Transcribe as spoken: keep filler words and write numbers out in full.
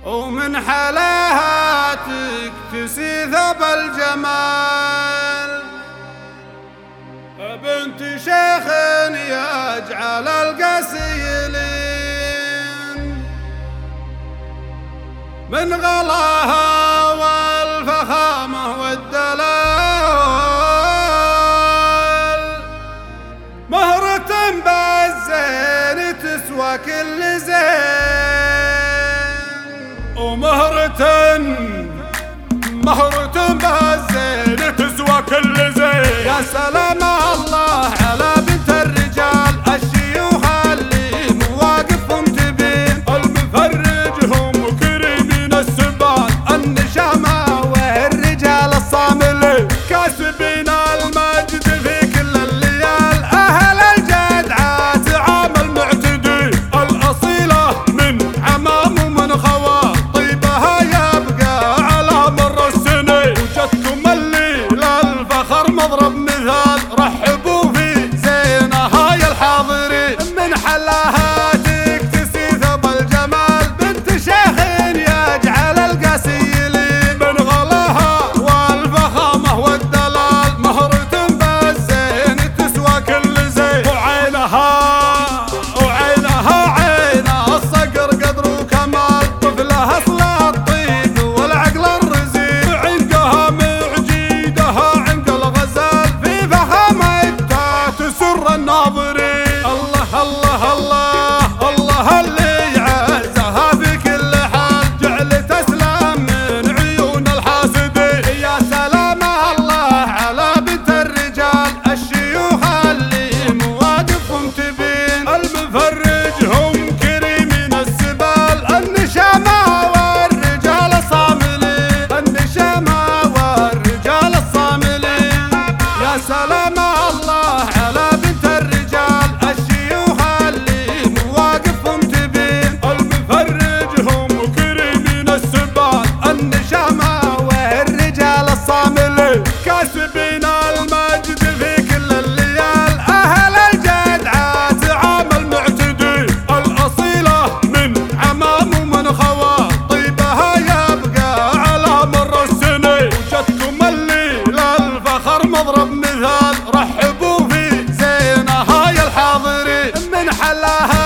ومن حلاهاتك تسيثب الجمال، بنت شيخ يجعل القسيلين من غلاها والفخامة والدلال، مهرة بالزين تسوى كل زين، ومهرة مهرة بالزين تسوى كل زين. يا سلام الله على بنت الرجال الشيوخ اللي مواقفهم تبين، المفرجهم وكريمين السبال النشامة والرجال الصاملين، كاسبين المجد في كل الليال، أهل الجدعات عامل معتدين، الأصيلة من عمام ومن خوال، طيبها يبقى على مر السنين، وجدكم الليلة الفخر مضرب مثال، رحبوا في زينها يا الحاضرين. من حلاهاتك تسيثب الجمال، بنت شيخ يجعل القسيلين من غلاها والفخامة والدلال، مهرة بالزين تسوى كل زين، وعينها وعينها عينها الصقر قدر وكمال، طفلها اصل الطيب والعقل الرزين، عنقها معجيدها عنق الغزال، في فخامتها تسر الناظرين. الله الله الله الله اللي يعزها في كل حال، جعل تسلم من عيون الحاسدين. يا سلام الله على بنت الرجال الشيوخ اللي مواقفهم تبين، المفرجهم كريمين السبال، النشامة والرجال الصاملين، النشامة والرجال الصاملين. يا سلام الله على بنت الرجال الشيوخ اللي مواقفهم تبين، المفرجهم وكريمين السبال، النشامة والرجال الصاملين، كاسبين المجد في كل الليال، أهل الجدعات عامل معتدين، الأصيلة من عمام ومن خوال، طيبها يبقى على مر السنين، وجدكم الليلة الفخر مضرب مثال، رحبوا في زينها يا الحاضرين. من حلاها